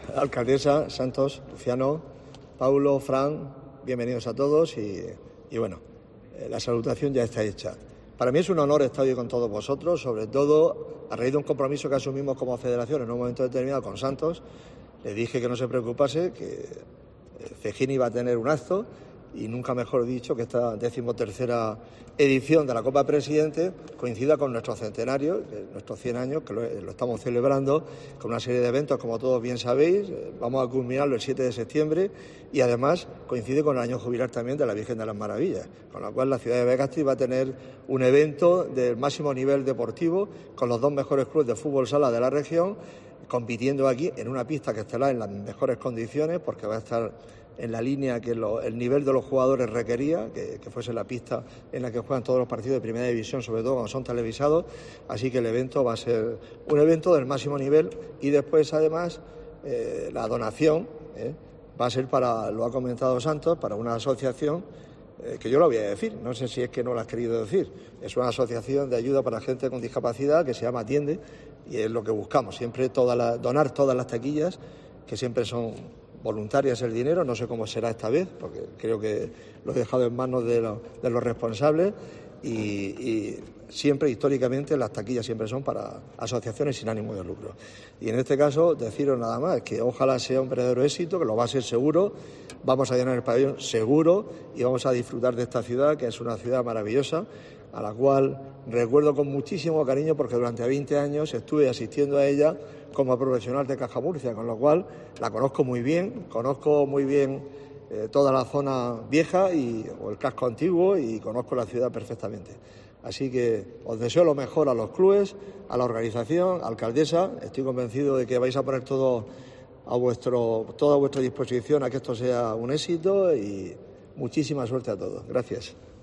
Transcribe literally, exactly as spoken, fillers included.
Alcaldesa, Santos, Luciano, Paulo, Fran, bienvenidos a todos y, y bueno, eh, la salutación ya está hecha. Para mí es un honor estar hoy con todos vosotros, sobre todo a raíz de un compromiso que asumimos como federación en un momento determinado con Santos. Le dije que no se preocupase, que Cejín iba a tener un acto y nunca mejor dicho que esta decimotercera edición de la Copa Presidente coincida con nuestro centenario, nuestros cien años, que lo, lo estamos celebrando con una serie de eventos, como todos bien sabéis. Vamos a culminarlo el siete de septiembre y además coincide con el año jubilar también de la Virgen de las Maravillas, con lo cual la ciudad de Begasti va a tener un evento del máximo nivel deportivo con los dos mejores clubes de fútbol sala de la región, compitiendo aquí en una pista que estará en las mejores condiciones porque va a estar en la línea que lo, el nivel de los jugadores requería, que, que fuese la pista en la que juegan todos los partidos de primera división, sobre todo cuando son televisados. Así que el evento va a ser un evento del máximo nivel y después además eh, la donación eh, va a ser para, lo ha comentado Santos, para una asociación eh, que yo lo voy a decir, no sé si es que no lo has querido decir, es una asociación de ayuda para gente con discapacidad que se llama Atiende y es lo que buscamos, siempre toda la, donar todas las taquillas, que siempre son voluntarias el dinero, no sé cómo será esta vez, porque creo que lo he dejado en manos de, lo, de los responsables y, y siempre, históricamente, las taquillas siempre son para asociaciones sin ánimo de lucro. Y en este caso, deciros nada más, que ojalá sea un verdadero éxito, que lo va a ser seguro, vamos a llenar el pabellón seguro y vamos a disfrutar de esta ciudad, que es una ciudad maravillosa, a la cual recuerdo con muchísimo cariño porque durante veinte años estuve asistiendo a ella como profesional de Caja Murcia, con lo cual la conozco muy bien, conozco muy bien eh, toda la zona vieja y, o el casco antiguo y conozco la ciudad perfectamente. Así que os deseo lo mejor a los clubes, a la organización, alcaldesa, estoy convencido de que vais a poner todo a vuestro, toda a vuestra disposición a que esto sea un éxito y muchísima suerte a todos. Gracias.